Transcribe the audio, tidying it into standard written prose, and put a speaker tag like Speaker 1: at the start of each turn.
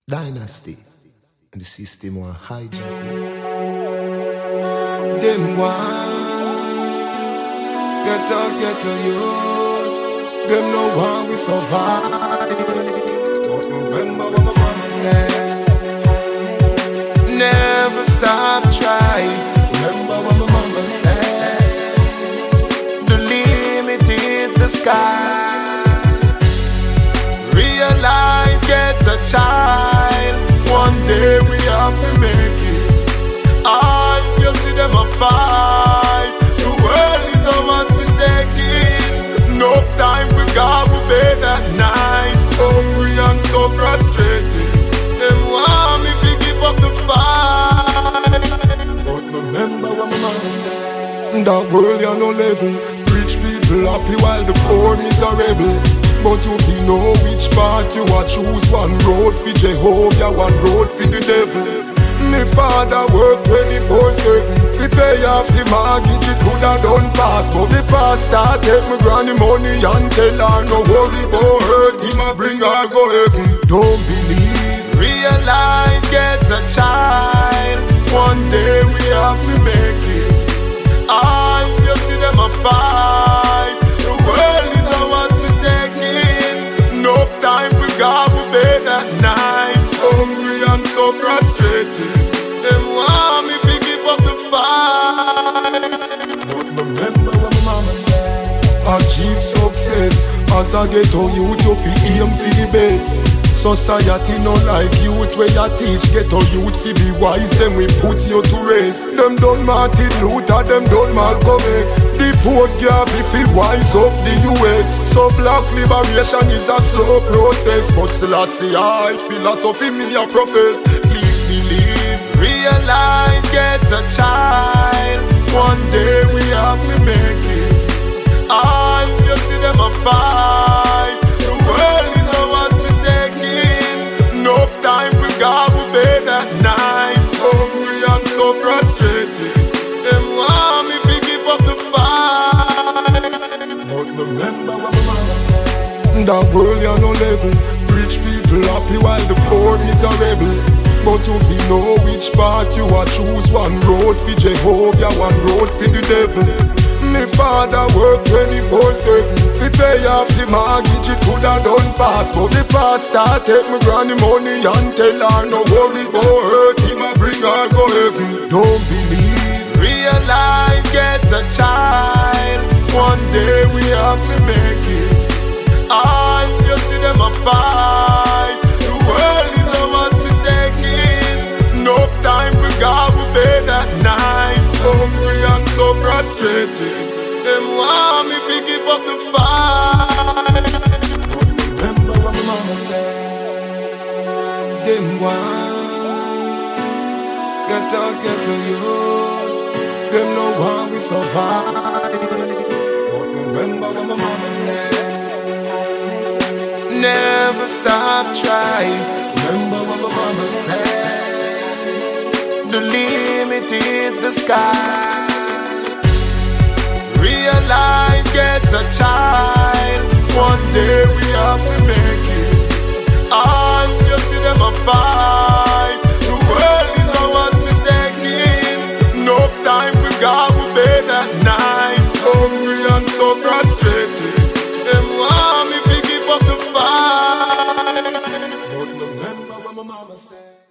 Speaker 1: Dynasty and the system want hijack me. Them want get to you. Them no want we survive. But remember what my mama said. Never stop trying. Remember what my mama said. The limit is the sky. Realize, get a child. One day we have to make it. All you see them a fight. The world is ours we take it. Enough time we got we bed at night. Hungry and so frustrated. Them want me to give up the fight. But remember what my mama said. That world you no level. Rich people happy while the poor miserable. But you be know which part you a choose. One road for Jehovah, one road for the devil. Me father work 24/7. We pay off the mortgage, it coulda done fast. But the pastor take me granny money and tell her no worry about hurt. Him a bring her go heaven. Don't believe, realize, get a child. One day we have to make it. All you see them a fight. The world is ours we take it. Enough time we got we bed at night. Hungry and so frustrated. Them want me to give up the fight. But remember what my mama said. Achieve success. As I get to youth, you fi aim for the best. Society no like youth where you teach. Get to youth fi be wise, then we put you to rest. Them done Martin Luther, them done Malcolm X. The poor gap if he wise up the US. So black liberation is a slow process. But Selassie I philosophy me a profess. Please believe, realize, get a child. One day we have to make it. All you see them a fight. The world is ours we take it. Enough time we got we bed at night. Hungry and so frustrated. Them want me to give up the fight. But remember what my mama said. That world you no level. Rich people happy while the poor miserable. But you fi know which part you a choose. One road for Jehovah, one road for the devil. Me father work 24/7. We pay off the mortgage, it coulda done fast. But the pastor take me granny money and tell her no worry about hurt. Him a bring her go heaven. Don't believe, realize, get a child. One day we have to make it. All you see them a fight. The world is ours we take it. Enough time we got we bed at night. Hungry and so frustrated. Them want me to give up the fight. But remember what my mama said. Them want get to you. Them no want we survive. But remember what my mama said. Never stop trying. Remember what my mama said. The limit is the sky. Realize, get a child. One day we have to make it. All you see them a fight. The world is ours we take it. Enough time we got we bed at night. Hungry and so frustrated. Them want me to give up the fight. But remember what my mama said.